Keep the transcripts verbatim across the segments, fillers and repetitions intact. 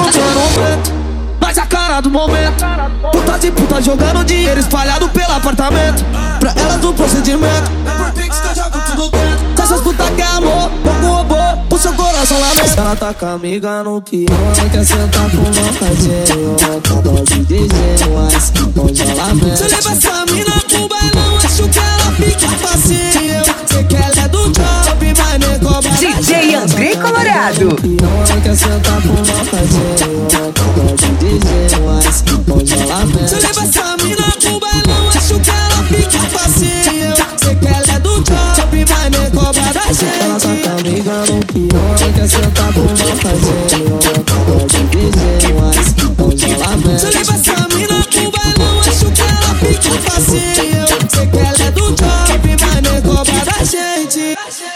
no preto, mas a cara do momento. Putas e putas jogando dinheiro espalhado pelo apartamento. Pra elas o procedimento é por Pix que eu jogo tudo dentro. Se essas putas quer amor, pouco robô, o seu coração lamento. Ela tá com a amiga no que quer sentar com uma casinha. Outra dose de gemas, congelamento. Se eu levar essa mina pro bailão, acho que ela fica facinho. Sei que ela é do job, mas nem cobra. D J Andrei Colorado. Quer sentar com uma casinha. Outra dose de gemas, congelamento. Se eu levar essa mina pro bailão, acho que ela fica facinho. Sei que ela é do job, mas nem cobra da gente. Ela tá com a amiga no pior, quer sentar com uma casinha. Outra dose de gemas, congelamento. Se eu levar essa mina pro bailão, acho que ela fica facinho. Sei que ela é do job, mas nem cobra da gente.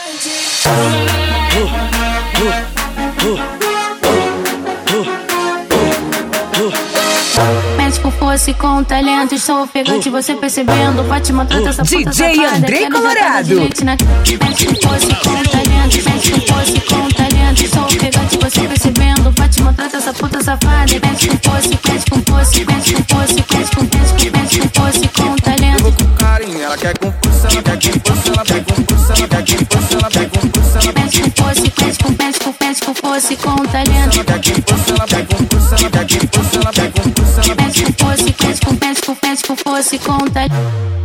Médico fosse com talento, estou ofegante, você percebendo. Fátima trata essa puta D J Andrei Colorado. Médico fosse com talento, médico fosse com talento, estou ofegante, você percebendo. Fátima trata essa puta safada. Médico fosse, médico fosse, médico fosse, médico, médico, médico fosse com talento. Eu vou com carinho, ela quer com força, ela quer com força, ela quer com força, ela quer com força, ela quer com força, ela médico fosse, médico, médico, médico fosse com talento. ela quer com força, ela quer com força, ela quer com força, ela quer com força, ela médico fosse, médico, médico, médico fosse com talento.